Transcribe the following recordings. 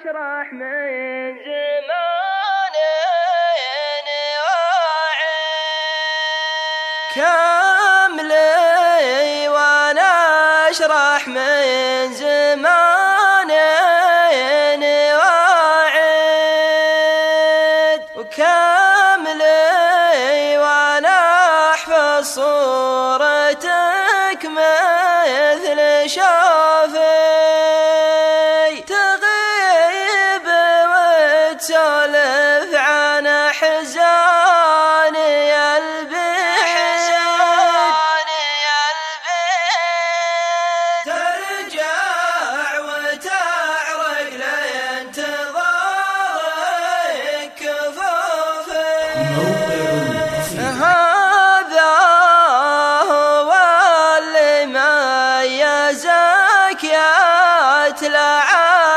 أشرح من زمان واعد كاملي وأنا أشرح من زمان واعد وكاملي وأنا أحفظ صورتك مثل شافي تغيب وتسولف عن حزاني البيت ترجع وتعرق لانتظارك كفوفي هذا هو اللي ميزك يا أتلع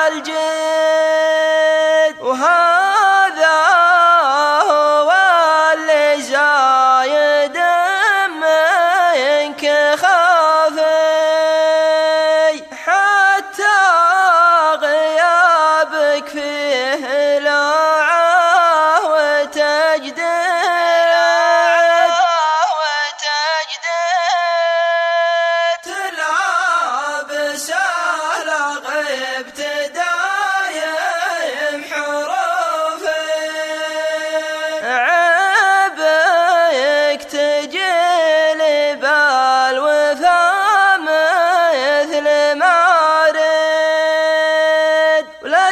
الجد وهذا هو اللي زايد منك خافي حتى غيابك فيه لوعة وتجديد تلعب سهل غيبت دايم حروفي عيبك تجيلي بالوفا مثل ما رد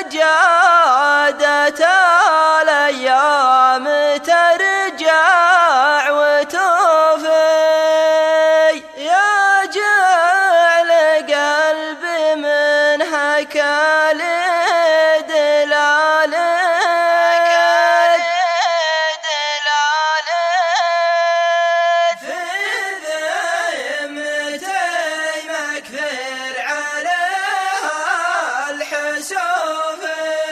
ولجادة الأيام ترجع وتوفي يا جعل قلبي من هكال دلالك في ذمتي مكثر عليها الحسوف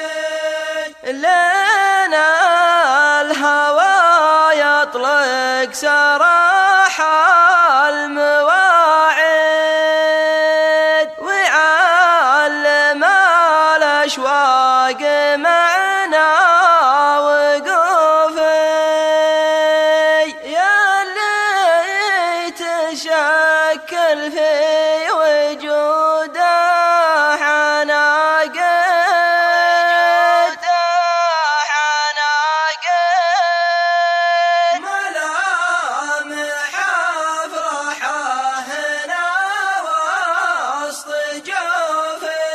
لنا الهوى يطلق سراح المواعيد ويعلم الأشواق معنا وقوفي يا اللي تشكل في وجوده حناقد ملامح أفرحه هنا وسط جوفي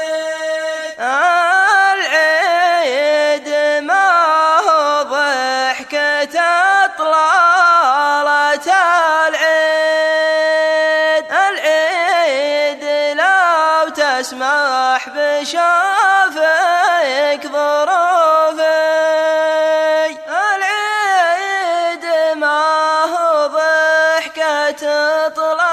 العيد ما هو ضحكة طلالة العيد لو تسمح بشوفك ظروفي العيد ما هو ضحكة طلالة